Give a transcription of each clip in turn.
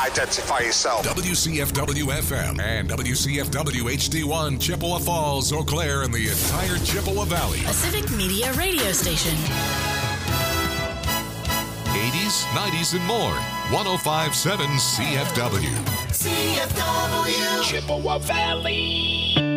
identify yourself. WCFW-FM and WCFW-HD1, Chippewa Falls, Eau Claire, and the entire Chippewa Valley. A Civic Media radio station. 80s, 90s, and more. 105.7 CFW. CFW. Chippewa Valley.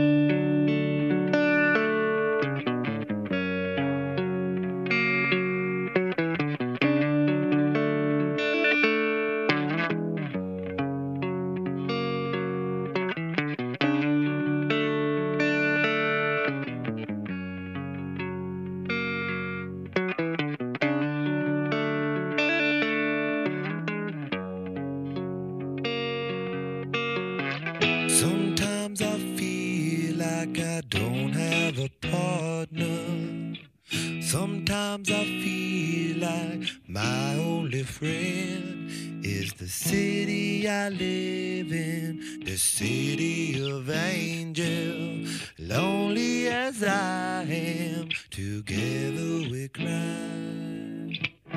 Sometimes I feel like I don't have a partner. Sometimes I feel like my only friend is the city I live in, the city of angels. Lonely as I am, together we cry.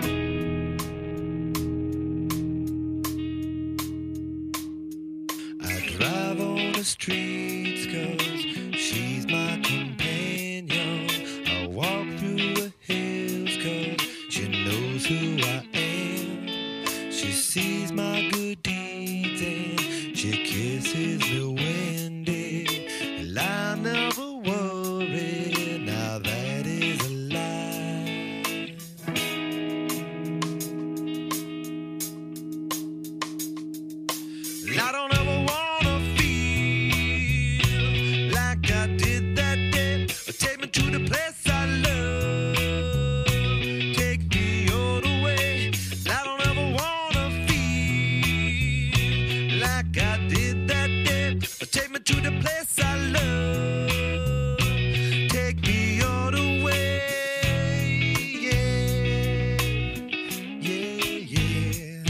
Drive on the streets 'cause she's my companion. I walk through the hills 'cause she knows who I am. She sees my good deeds and she kisses me windy. And I never worry, now that is a lie. I don't ever want to the place I love, take me all the way. I don't ever wanna feel like I did that day. Take me to the place I love, take me all the way. Yeah, yeah,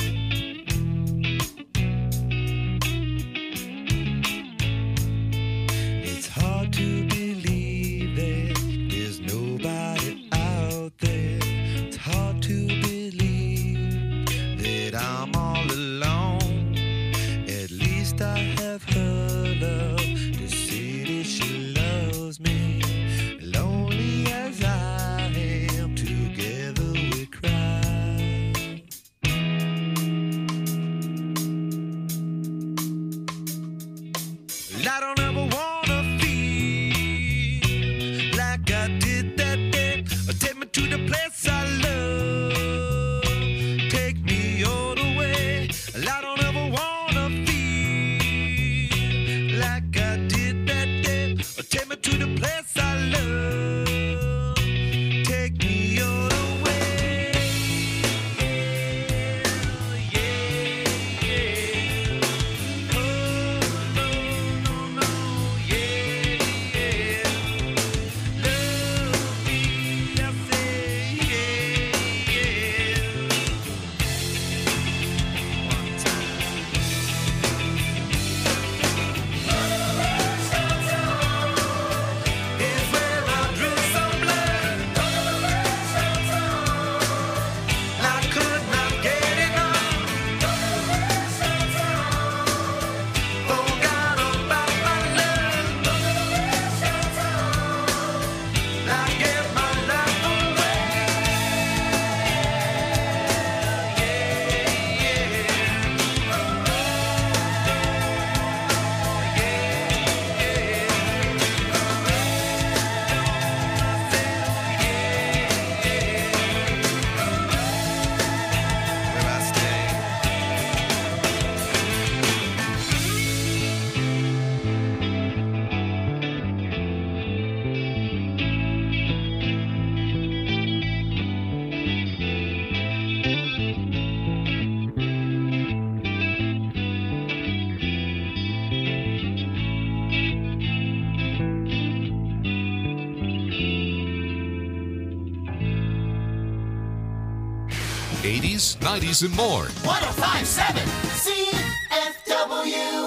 yeah. It's hard to believe there's nobody out there. It's hard to believe that I'm all alone. At least I have her love to see that she loves me. Lonely as I am, together we cry. I don't ever wanna feel like I did that day. Take me to the place I love, take me all the way. I don't ever wanna feel like I did that day. Take me to the place I love, take me all the way. Yeah, yeah. Oh, no, no, no, yeah, yeah. Love me, I say, yeah, yeah. One time. Is where I drew some blood. I could not get enough. Forgot about my love. I gave my life away. Where I stay. '80s, '90s, and more. 105.7 CFW.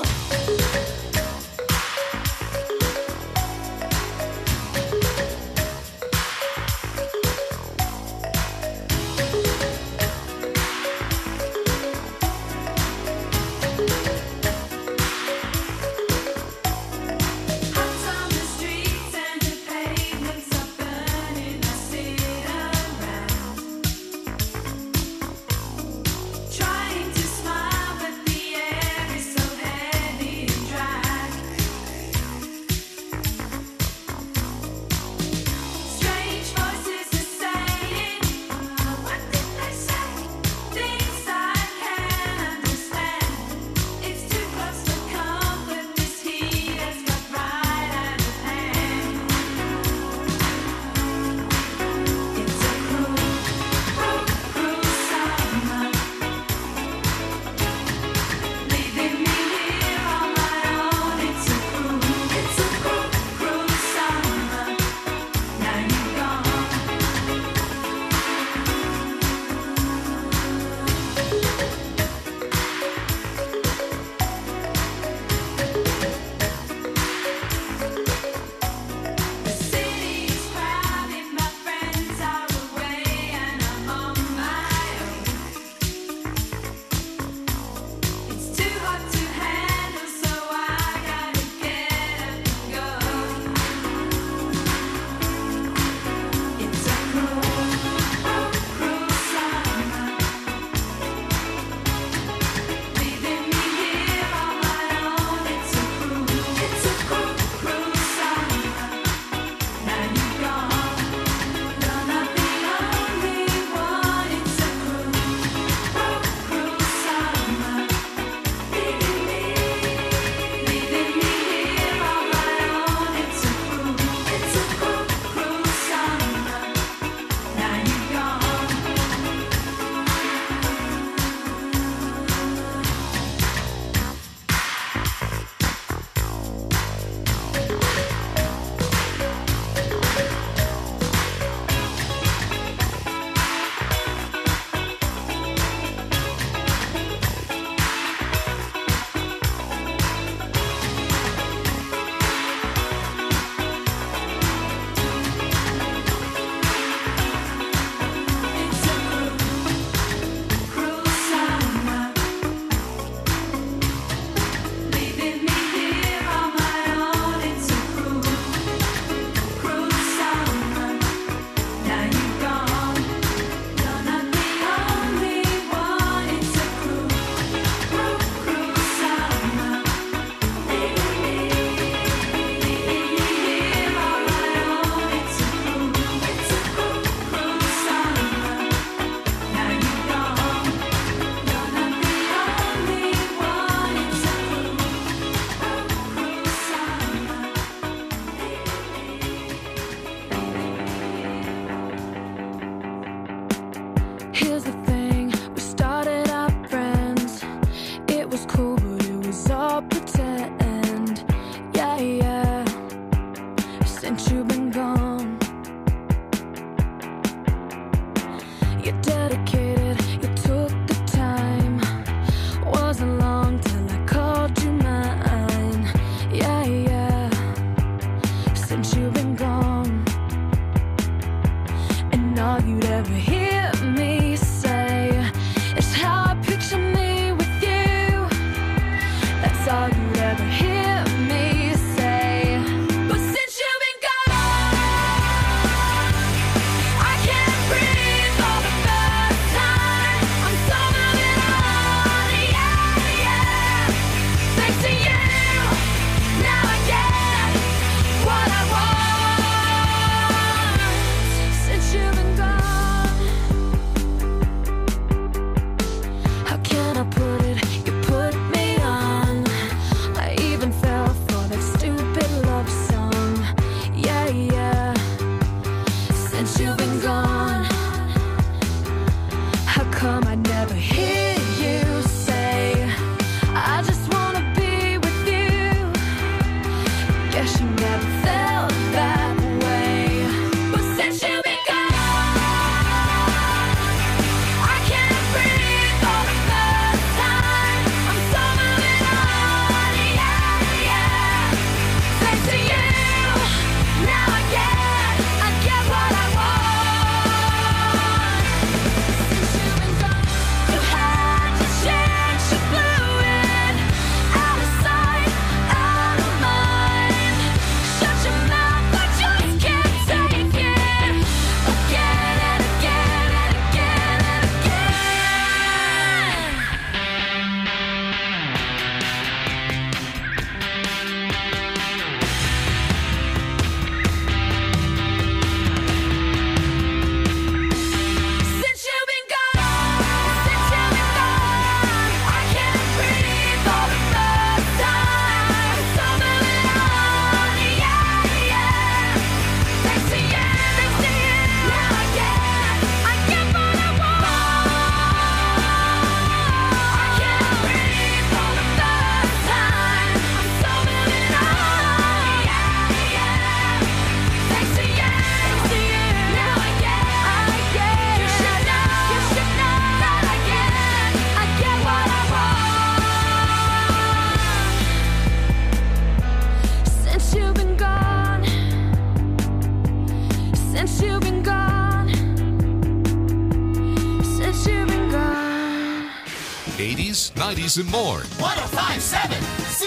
80s, 90s, and more. 1057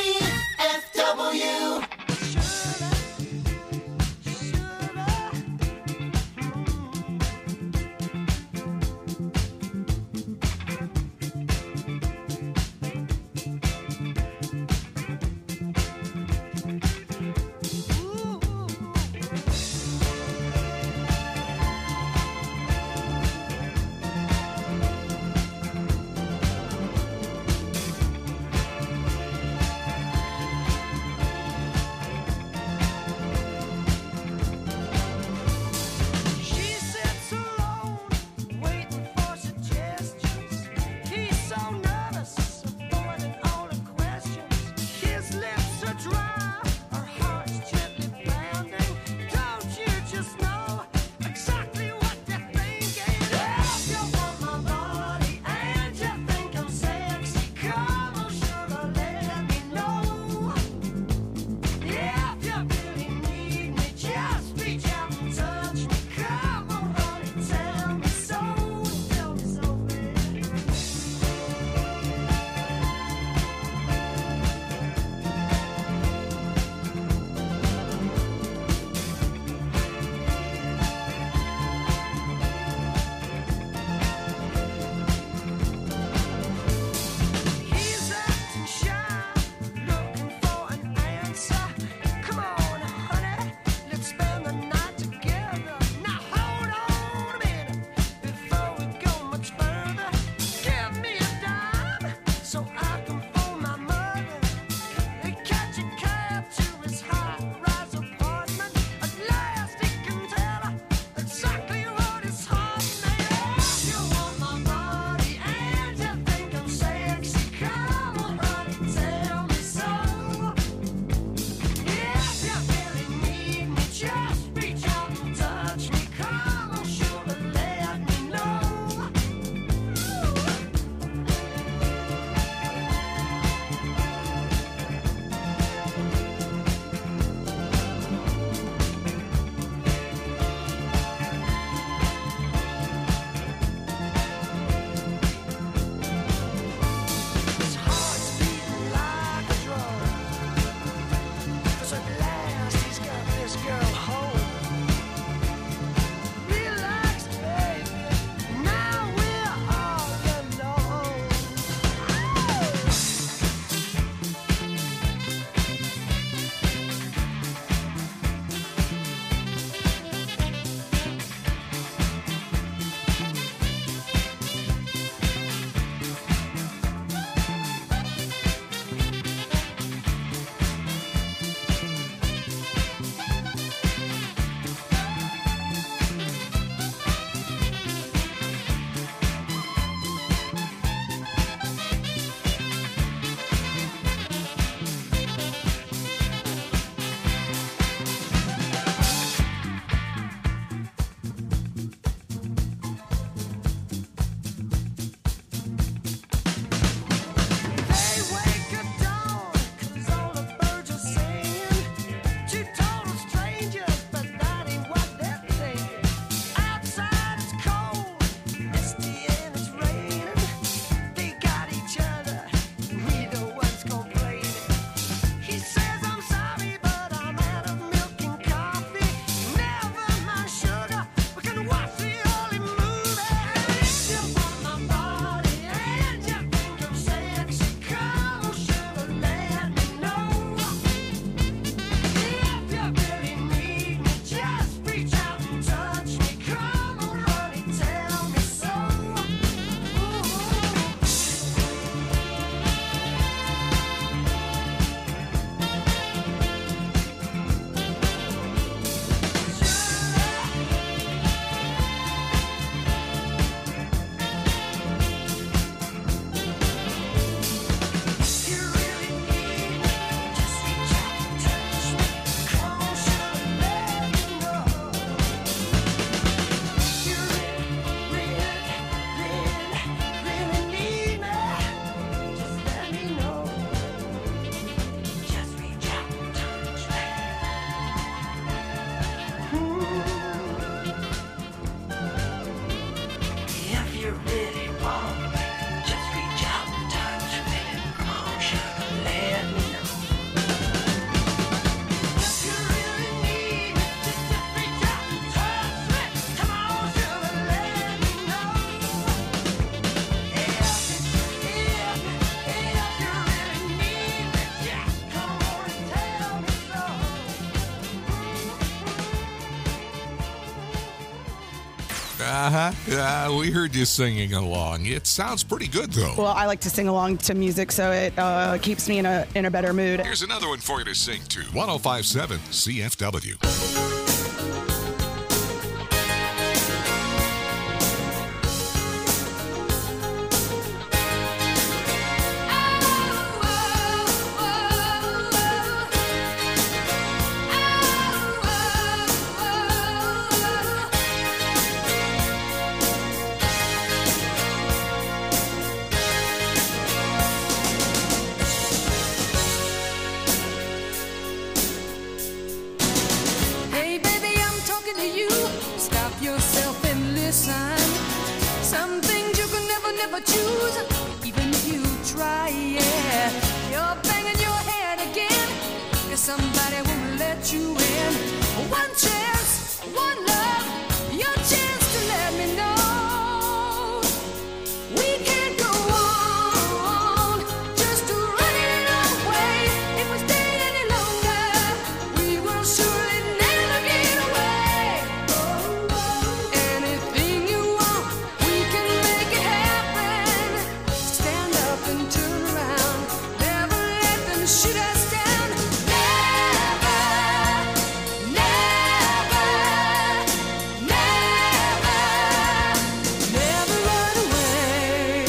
CFW. We heard you singing along. It sounds pretty good, though. Well, I like to sing along to music, so it keeps me in a better mood. Here's another one for you to sing to. 105.7 CFW. Choose, even if you try, yeah. You're banging your head again, 'cause somebody won't let you in. One chance, one love, your chance to let me know. We can't go on, just to run it away. If we stay any longer, we will surely never get away. Anything you want, we can make it happen. Stand up and turn around. Never let them shoot us down. Never, never, never, never run away.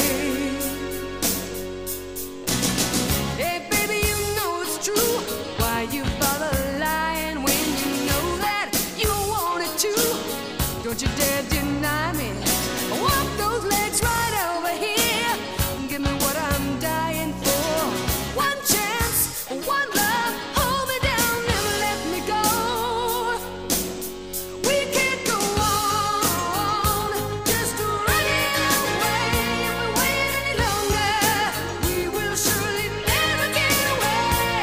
Hey, baby, you know it's true. Why you bother lying when you know that you wanted to? Don't you dare deny me. Walk those legs right over here. Give me what I'm dying for. One chance, one love. Hold me down, never let me go. We can't go on, just to run it away. If we wait any longer, we will surely never get away.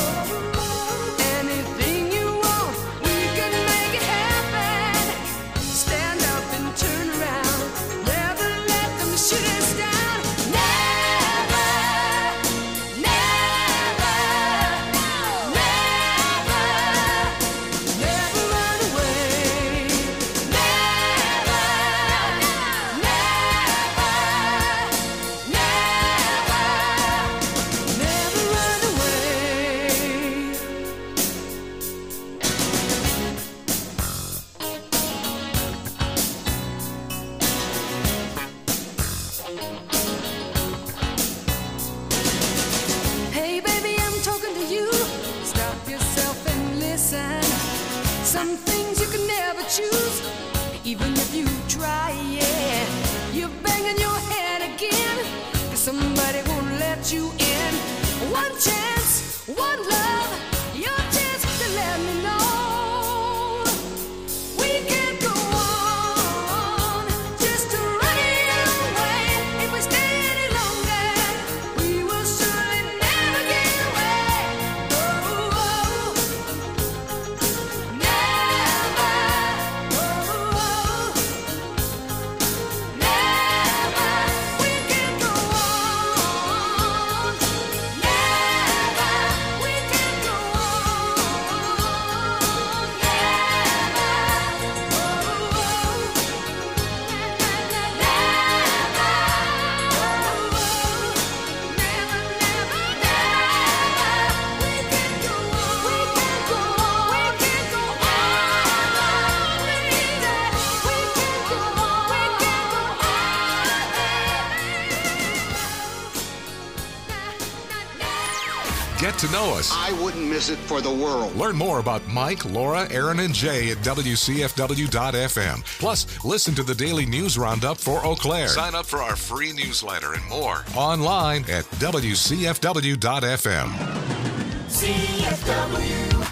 Anything you want, we can make it happen. Stand up and turn around. Never let them shoot us down. Never, never, never, never run away. Never, never, never run away. Hey, baby, I'm talking to you. Stop yourself and listen. Some things you can never choose, even if you try, yeah. You're banging your head again, 'cause somebody won't let you in. One chance, one love, your chance to let me know. We can't go on, just to run it away. If we stay any longer, we will surely never get away. Oh, never, never. We can't go on, never. We can't go on, Get to know us. I wouldn't miss it for the world. Learn more about Mike, Laura, Aaron, and Jay at WCFW.FM. Plus, listen to the daily news roundup for Eau Claire. Sign up for our free newsletter and more online at WCFW.FM. CFW.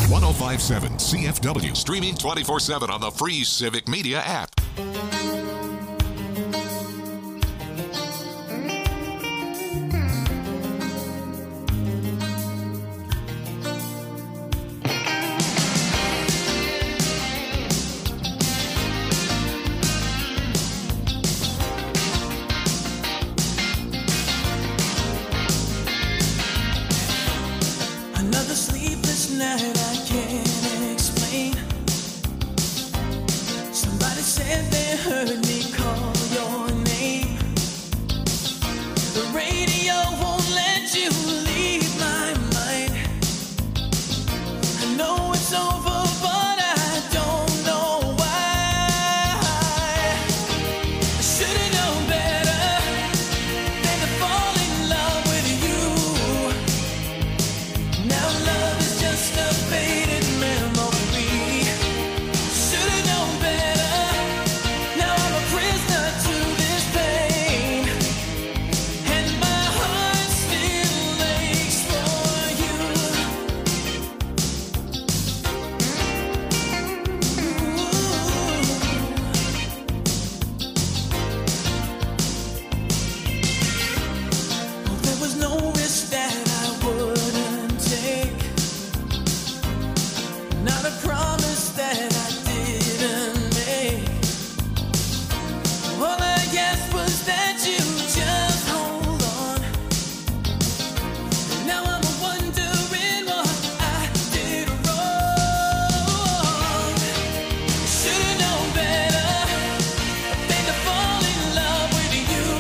1057 CFW. Streaming 24/7 on the free Civic Media app. Another sleepless night I can't explain. Somebody said they heard me call your name. The radio won't let you leave my mind. I know it's over, but I don't know why. I should've known better than to fall in love with you. Now love is just a faded memory. Should've known better. Now I'm a prisoner to this pain, and my heart still aches for you. There was no risk that I wouldn't take, not a promise that I didn't make. All I asked was that you just hold on. Now I'm wondering what I did wrong. Should've known better than to fall in love with you.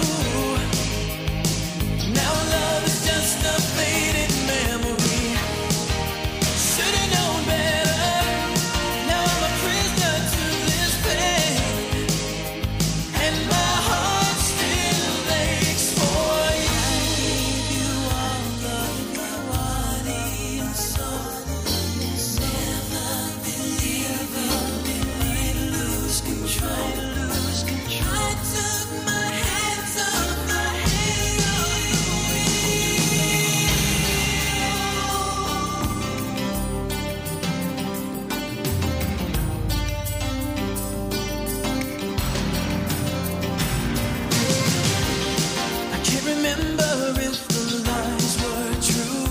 Now love is just a faded memory. Should've known better. Now I'm a prisoner to this pain, and my heart still aches for you. You are love, I wanted you so. Never believe I'd lose control. I took my hands off the I can't remember if the lies were true.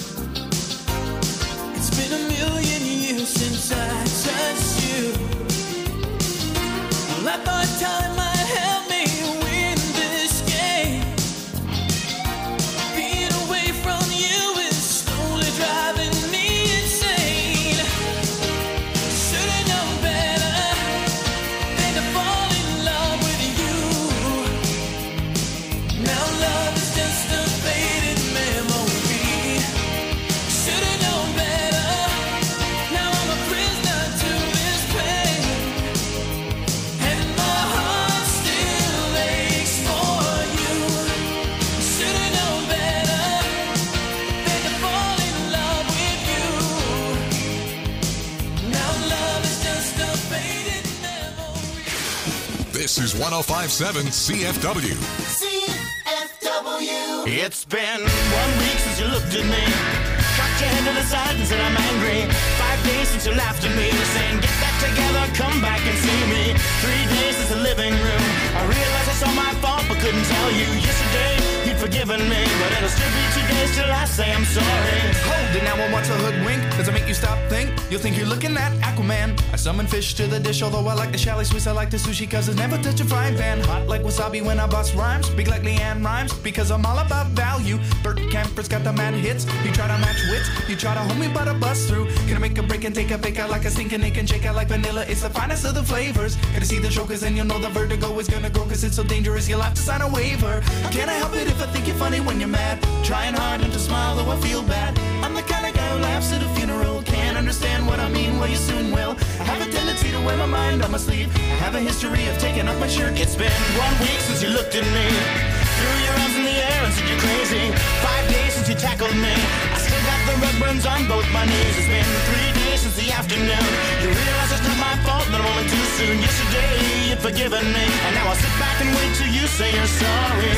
It's been a million years since I touched you. Well, I thought time might help me win this game. Being away from you is slowly driving me insane. Should've known better than to fall in love with you. Now love is just a faded memory. Should've known better. Now I'm a prisoner to this pain, and my heart still aches for you. Should've known better than to fall in love with you. Now love is just a faded memory. This is 1057 CFW. CFW. It's been 1 week since you looked at me, cocked your head to the side and said I'm angry. 5 days since you laughed at me, saying get back together, come back and see me. 3 days since the living room, I realized it's all my fault but couldn't tell you. Yesterday you'd forgiven me, but it'll still be 2 days till I say I'm sorry. Hold it now, I want to hoodwink. Does it make you stop, think? You'll think you're looking at Aquaman. I summon fish to the dish, although I like the chalet Swiss, I like the sushi, cause it's never touch a frying pan. Hot like wasabi when I bust rhymes, speak like Leanne Rhymes, because I'm all about value. Bert Camper's got the mad hits, you try to match wits, you try to hold me but I bust through. Gonna make a break and take a bake out like a stinking ache and shake out like vanilla, it's the finest of the flavors. Gonna see the show cause then you'll know the vertigo is gonna go, cause it's so dangerous you'll have to sign a waiver. Can't I help it if I think you're funny when you're mad? Trying hard not to smile though I feel bad. I'm the kind of guy who laughs at a funeral. Can't understand what I mean, well you soon will. I have a tendency to wear my mind on my sleeve. I have a history of taking off my shirt. It's been 1 week since you looked at me, threw your arms in the air and said you're crazy. 5 days since you tackled me, I still got the rug burns on both my knees. It's been 3 days since the afternoon, you realize it's not my fault, but I'm only too soon. Yesterday you'd forgiven me, and now I'll sit back and wait till you say you're sorry.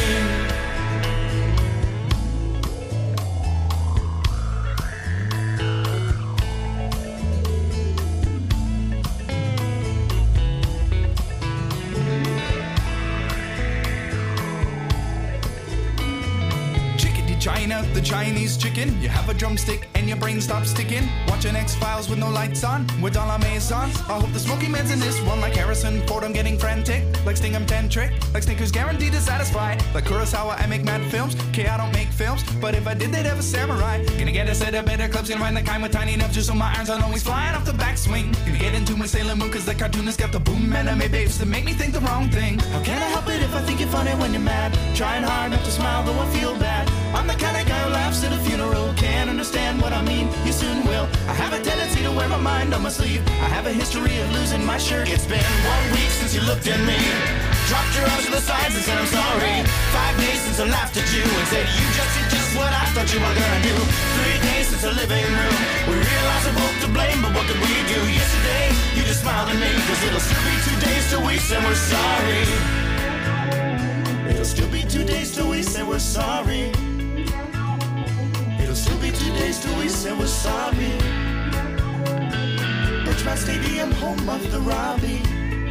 the Chinese chicken. You have a drumstick and your brain stops sticking. Watching X-Files with no lights on, with all our maze on. I hope the Smoky Man's in this one, like Harrison Ford, I'm getting frantic. Like Sting, I'm tantric. Like Snickers, guaranteed to satisfy. Like Kurosawa, I make mad films. Okay, I don't make films, but if I did, they'd have a samurai. Gonna get a set of better clubs, gonna find the kind with tiny enough just so my irons aren't always flying off the backswing. Gonna get into my Sailor Moon, cause the cartoonist got the boom anime babes that make me think the wrong thing. How can I help it if I think you're funny when you're mad? Trying hard not to smile, though I feel bad. I'm the kind of guy who laughs at a funeral. Can't understand what I mean, you soon will. I have a tendency to wear my mind on my sleeve. I have a history of losing my shirt. It's been 1 week since you looked at me, dropped your arms to the sides and said I'm sorry. 5 days since I laughed at you and said you just did just what I thought you were gonna do. 3 days since the living room, we realized we're both to blame, but what could we do? Yesterday, you just smiled at me, cause it'll still be 2 days till we say we're sorry. It'll still be 2 days till we say we're sorry. It'll still be 2 days till we say we're sorry. Bridgman Stadium, home of the Robbie.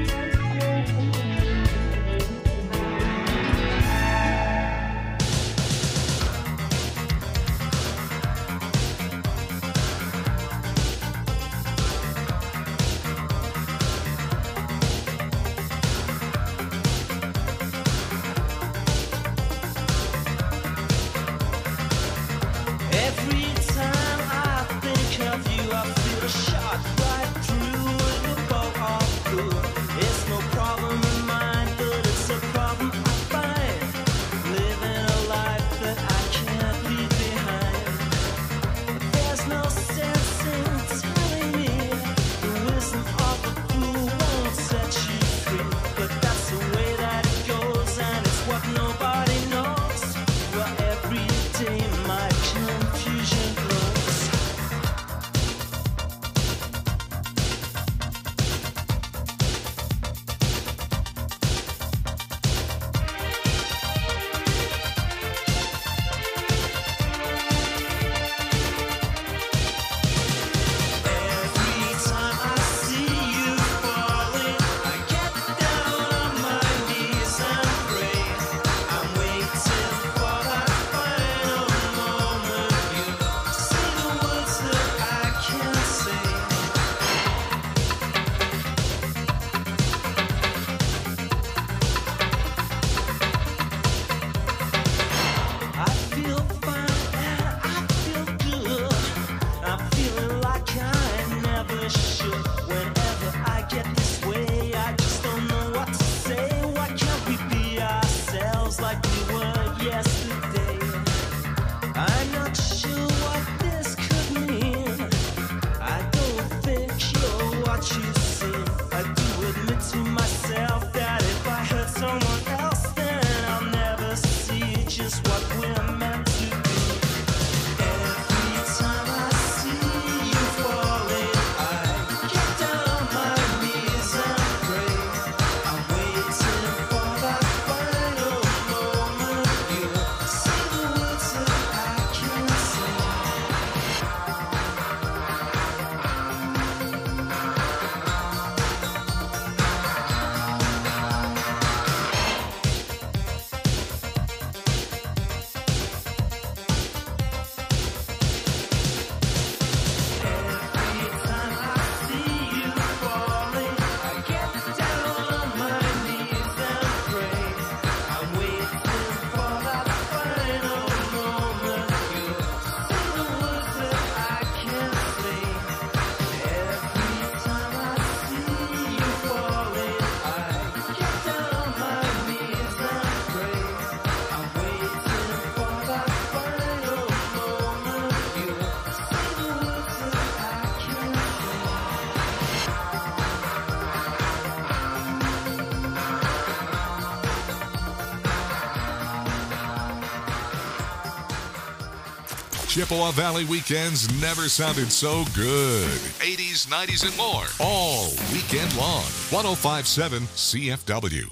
Chippewa Valley weekends never sounded so good. 80s, 90s, and more. All weekend long. 105.7 CFW.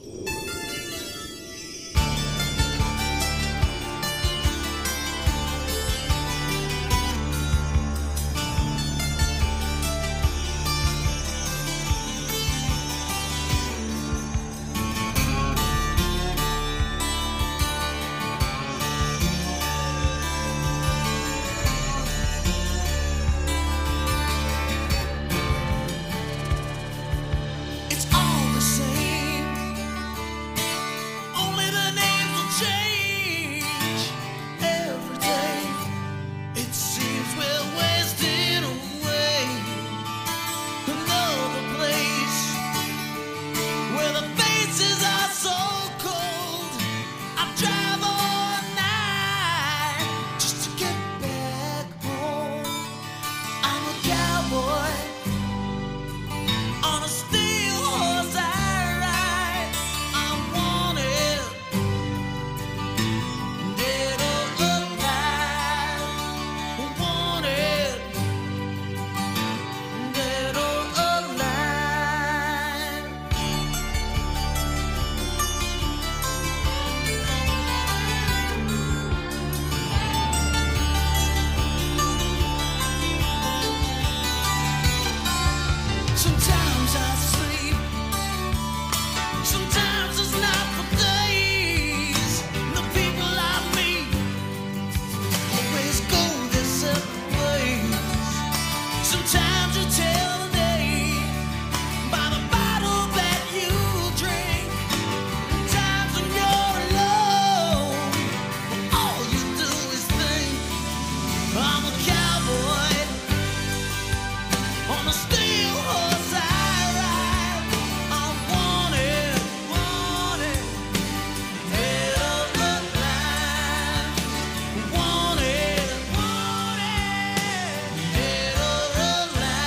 Sometimes I sleep, sometimes it's not for days. The people I meet always go their separate ways. Sometimes you tell the day by the bottle that you drink. Times when you're alone, all you do is think. I'm a cowboy on a steel horse I ride. I'm wanted, wanted, head of the line. Wanted, wanted, head of the line.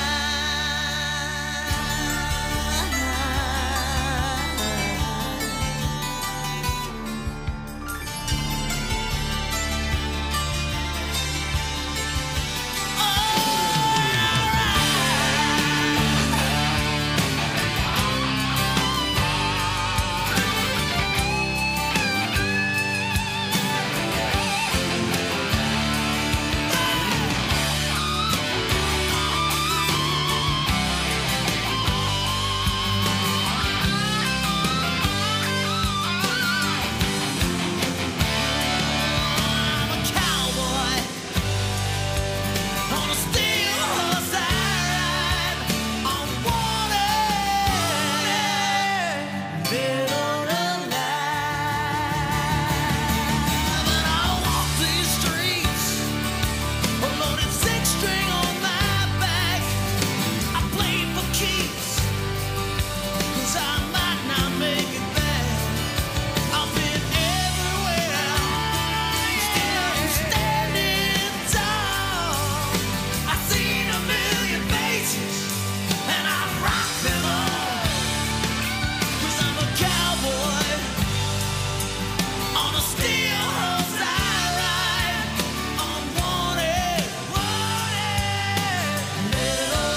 I'm a cowboy on a steel horse I ride. I'm wanted, dead or alive. And I walk these streets, a loaded six-string on my back. I play for keeps, 'cause I might not make it back. I've been everywhere, still I'm standing tall. I've seen a million faces, and I rock them all. 'Cause I'm a cowboy on a steel horse I ride. I'm wanted, wanted, dead or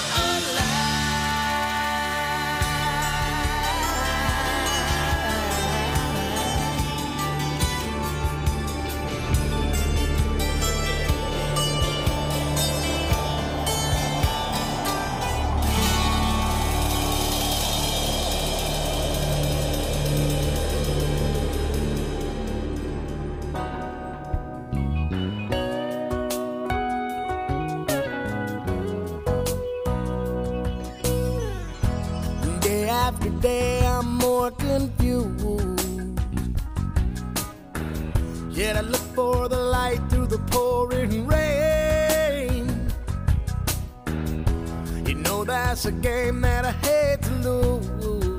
Day after day, I'm more confused. Yet I look for the light through the pouring rain. You know that's a game that I hate to lose.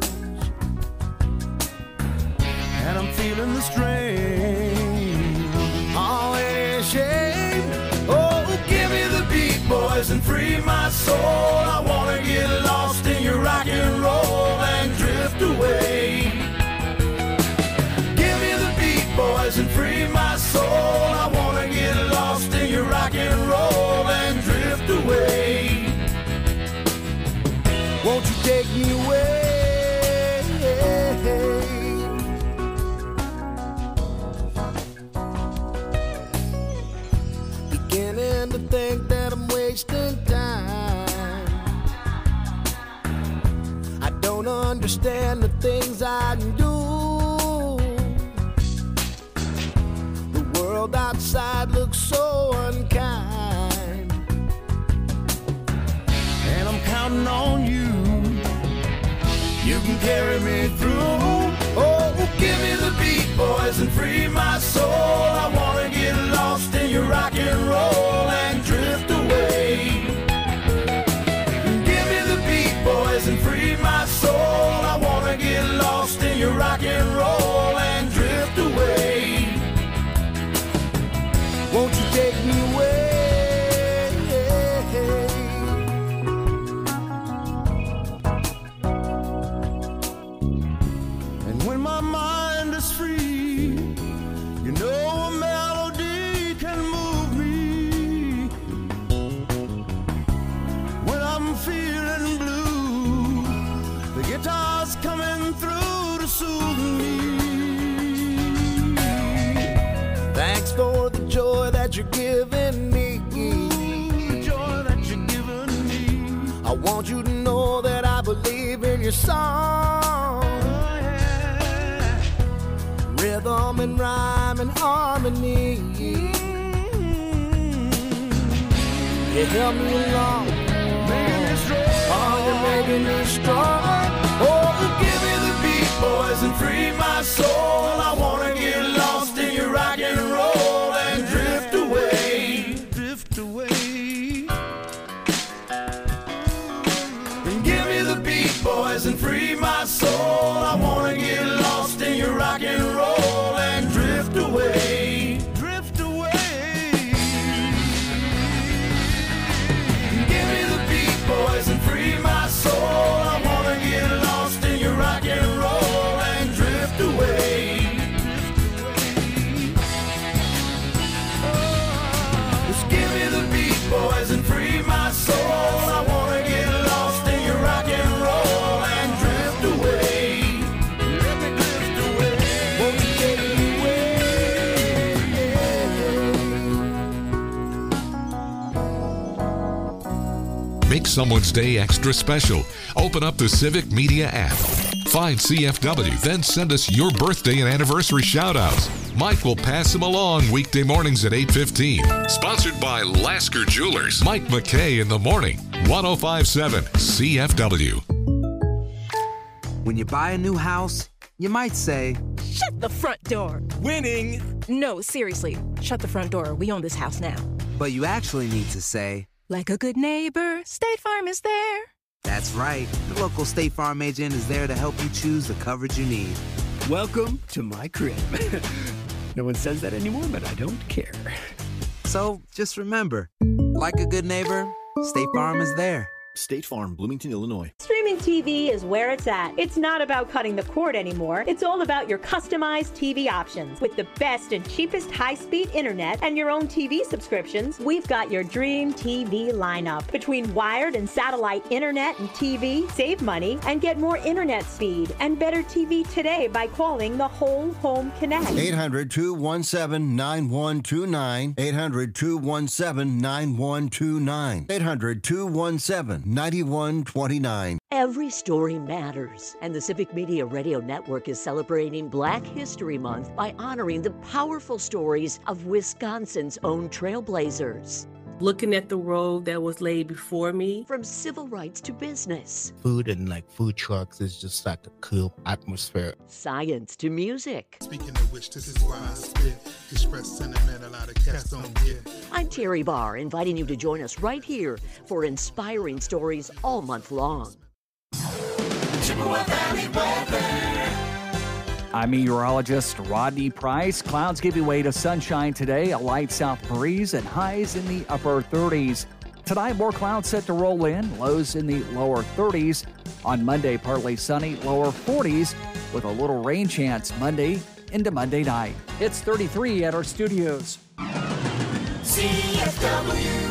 And I'm feeling the strain. Oh, it is shame. Oh, give me the beat, boys, and free my soul. I wanna get lost in your rock and roll and drift away. Give me the beat, boys, and free my soul. I wanna get lost in your rock and roll and drift away. Won't you take me away? Beginning to think that I'm wasting time. I don't understand the things I do. The world outside looks so unkind, and I'm counting on you. You can carry me through. Oh, give me the beat, boys, and free my soul. I wanna get lost in your rock and roll and drift away. Give me the beat, boys, and free my soul. I wanna get lost in your rock and roll and drift away. Won't you take me away? And when my mind is free, you know a melody can move me. When I'm feeling blue, the guitar's coming through to soothe me. Thanks for the joy that you're giving me. The joy that you're giving me. I want you to know that believe in your song. Rhythm and rhyme and harmony. You help me along, making me strong. Oh, you're making me strong. Oh, give me the beat, boys, and free my soul. I wanna get lost in your rock and roll and drift away, drift away. And give me the beat, boys, and free my soul. I wanna get lost in your rock and roll and drift away, drift away. Give me the beat, boys, and free my soul. I wanna get lost in your rock and roll and drift away. Just give me the beat, boys, and free my soul. I wanna get lost in your rock and roll and drift away. Let me drift away. Won't you take me away? Make someone's day extra special. Open up the Civic Media app. Find CFW, then send us your birthday and anniversary shout-outs. Mike will pass them along weekday mornings at 8:15. Sponsored by Lasker Jewelers. Mike McKay in the morning. 105.7 CFW. When you buy a new house, you might say, "Shut the front door." "Winning." No, seriously, shut the front door. We own this house now. But you actually need to say, "Like a good neighbor, State Farm is there." That's right. The local State Farm agent is there to help you choose the coverage you need. Welcome to my crib. No one says that anymore, but I don't care. So just remember, like a good neighbor, State Farm is there. State Farm, Bloomington, Illinois. Streaming TV is where it's at. It's not about cutting the cord anymore. It's all about your customized TV options. With the best and cheapest high-speed internet and your own TV subscriptions, we've got your dream TV lineup. Between wired and satellite internet and TV, save money and get more internet speed and better TV today by calling the Whole Home Connect. 800-217-9129. 800-217-9129. 800-217-9129. Every story matters, and the Civic Media Radio Network is celebrating Black History Month by honoring the powerful stories of Wisconsin's own trailblazers. Looking at the road that was laid before me. From civil rights to business. Food and food trucks is just like a cool atmosphere. Science to music. Speaking of which, this is why I spit. Express sentiment a lot of cats don't get. I'm Terry Barr, inviting you to join us right here for inspiring stories all month long. Chippewa Valley weather. I'm meteorologist Rodney Price. Clouds giving way to sunshine today, a light south breeze, and highs in the upper 30s. Tonight, more clouds set to roll in, lows in the lower 30s. On Monday, partly sunny, lower 40s, with a little rain chance Monday into Monday night. It's 33 at our studios. CFW.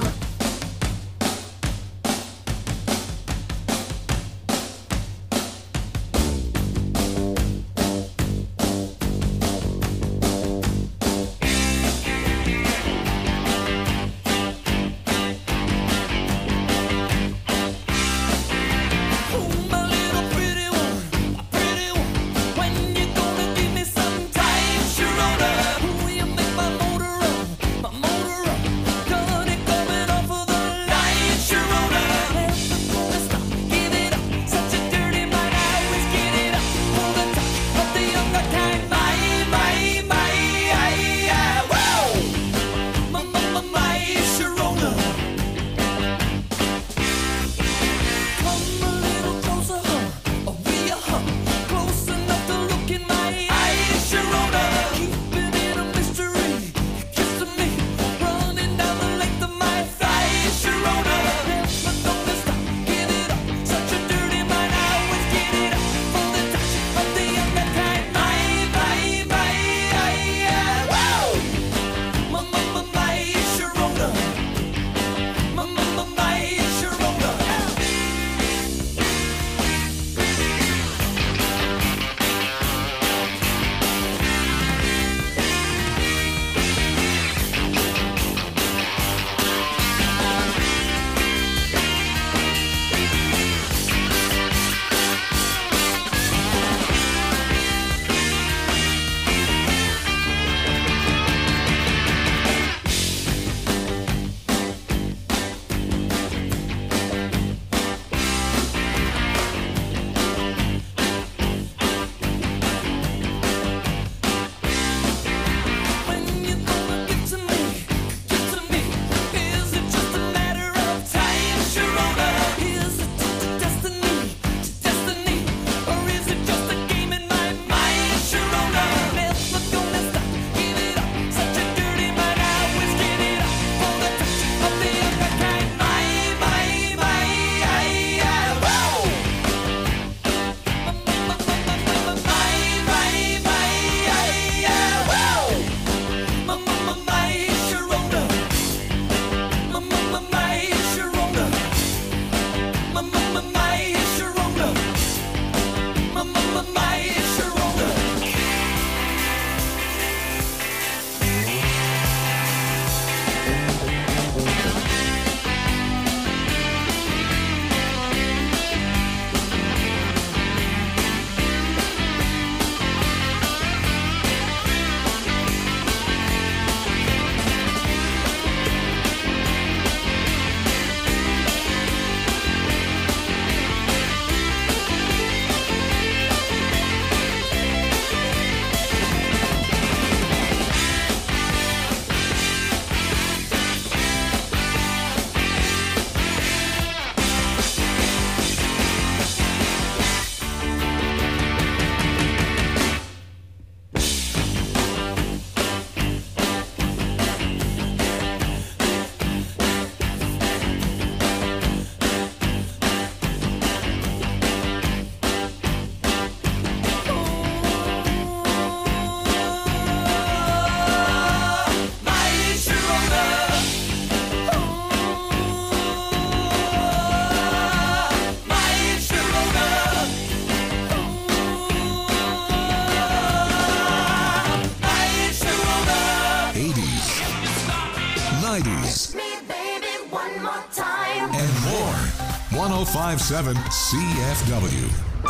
And more. 1057 CFW.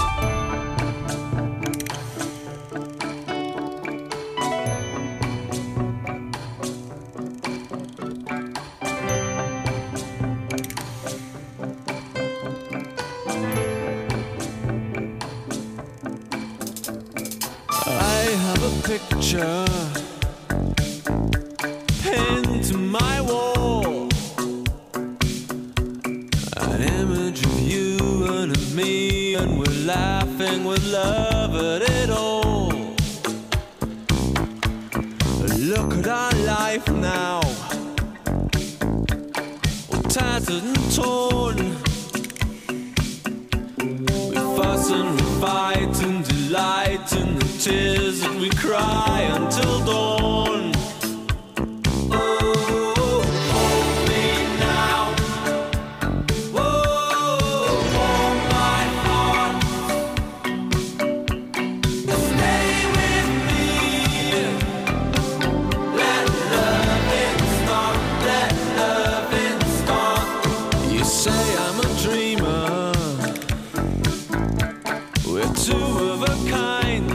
Picture pinned to my wall, an image of you and of me, and we're laughing with love at it all. Look at our life now, all tattered and torn. We fuss and we fight and delight in the tears that we cry until dawn. Oh, hold me now. Oh, hold my heart. Stay with me. Let loving start. Let loving start. You say I'm a dreamer. We're two of a kind.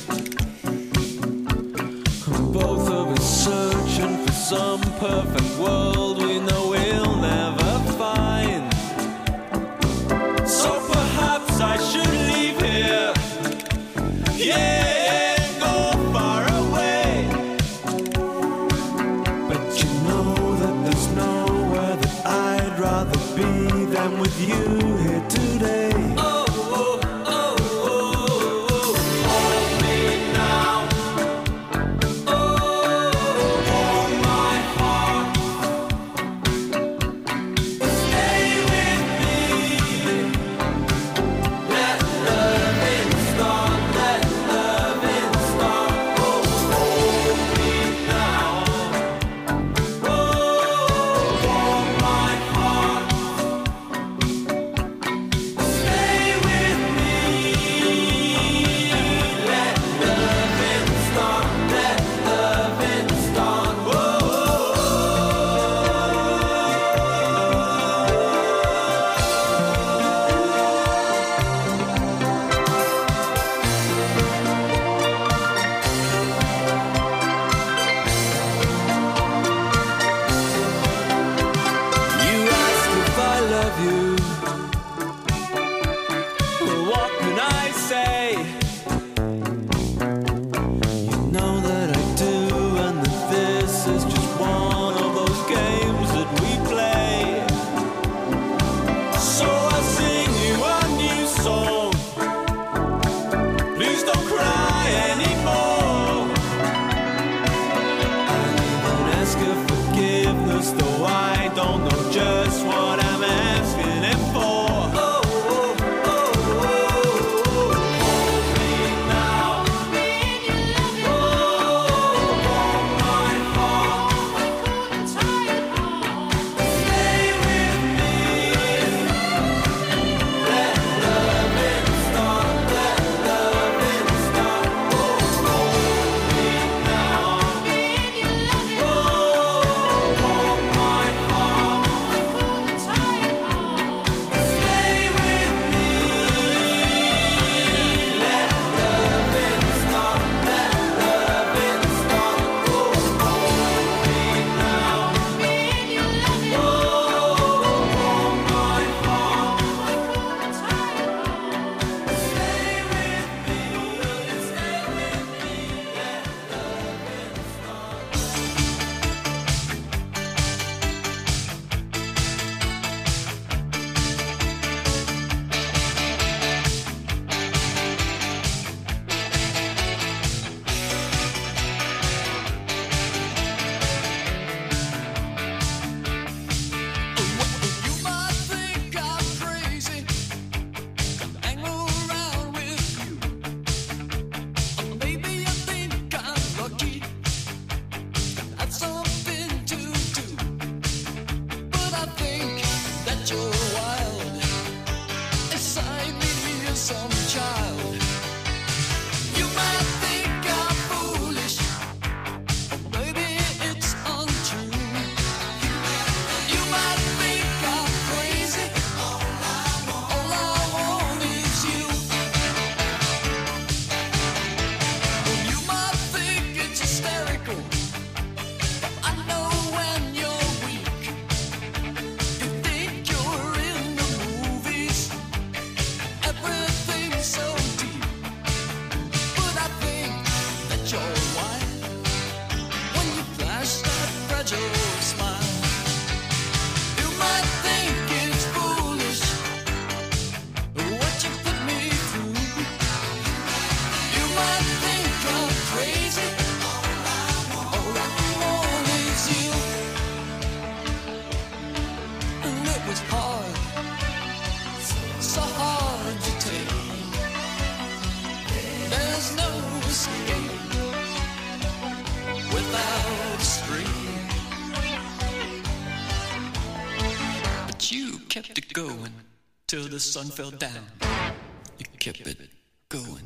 Both of us searching for some perfect world we know we'll never find. So perhaps I should leave here, yeah, and go far away. But you know that there's nowhere that I'd rather be than with you here today. Stay till the sun fell down. You kept it going.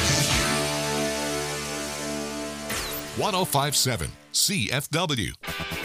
.1057 CFW.